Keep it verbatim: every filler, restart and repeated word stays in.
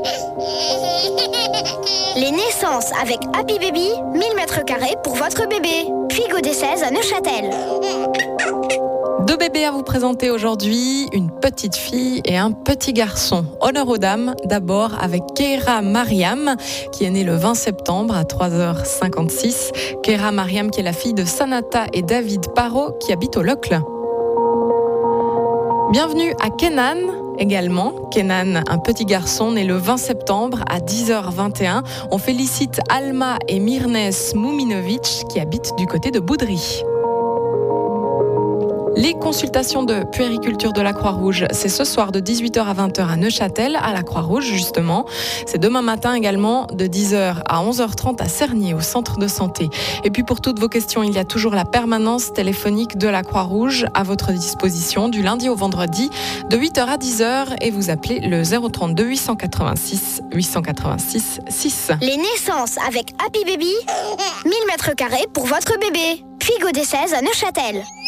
Les naissances avec Happy Baby, mille mètres carrés pour votre bébé. Puy-Gaud des seize à Neuchâtel. Deux bébés à vous présenter aujourd'hui, une petite fille et un petit garçon. Honneur aux dames, d'abord avec Keira Mariam, qui est née le vingt septembre à trois heures cinquante-six. Keira Mariam qui est la fille de Sanata et David Parot qui habitent au Locle. Bienvenue à Kenan également. Kenan, un petit garçon né le vingt septembre à dix heures vingt et un. On félicite Alma et Mirnes Muminovic qui habitent du côté de Boudry. Les consultations de puériculture de la Croix-Rouge, c'est ce soir de dix-huit heures à vingt heures à Neuchâtel, à la Croix-Rouge justement. C'est demain matin également de dix heures à onze heures trente à Cernier, au centre de santé. Et puis pour toutes vos questions, il y a toujours la permanence téléphonique de la Croix-Rouge à votre disposition du lundi au vendredi de huit heures à dix heures et vous appelez le zéro trente-deux huit cent quatre-vingt-six huit cent quatre-vingt-six six. Les naissances avec Happy Baby, mille mètres carrés pour votre bébé. Puy-Gaud des seize à Neuchâtel.